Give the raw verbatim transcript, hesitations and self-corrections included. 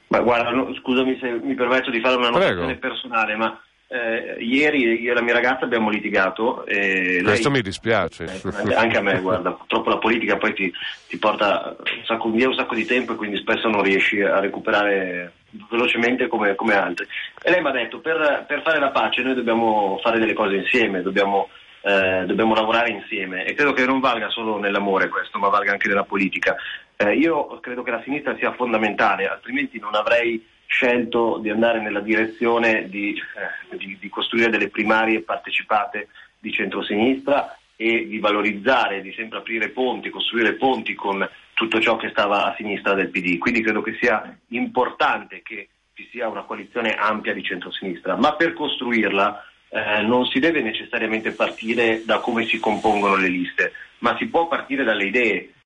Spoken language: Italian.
Ma guarda, no, scusami se mi permetto di fare una notazione personale, ma eh, ieri io e la mia ragazza abbiamo litigato. E Questo lei, mi dispiace. eh, anche a me, guarda, purtroppo la politica poi ti, ti porta un sacco, via un sacco di tempo e quindi spesso non riesci a recuperare velocemente come, come altri. E lei mi ha detto, per, per fare la pace noi dobbiamo fare delle cose insieme, dobbiamo, eh, dobbiamo lavorare insieme, e credo che non valga solo nell'amore questo, ma valga anche nella politica. Eh, io credo che la sinistra sia fondamentale, altrimenti non avrei scelto di andare nella direzione di, eh, di, di costruire delle primarie partecipate di centrosinistra e di valorizzare, di sempre aprire ponti, costruire ponti con tutto ciò che stava a sinistra del P D. Quindi credo che sia importante che ci sia una coalizione ampia di centrosinistra, ma per costruirla eh, non si deve necessariamente partire da come si compongono le liste, ma si può partire dalle idee.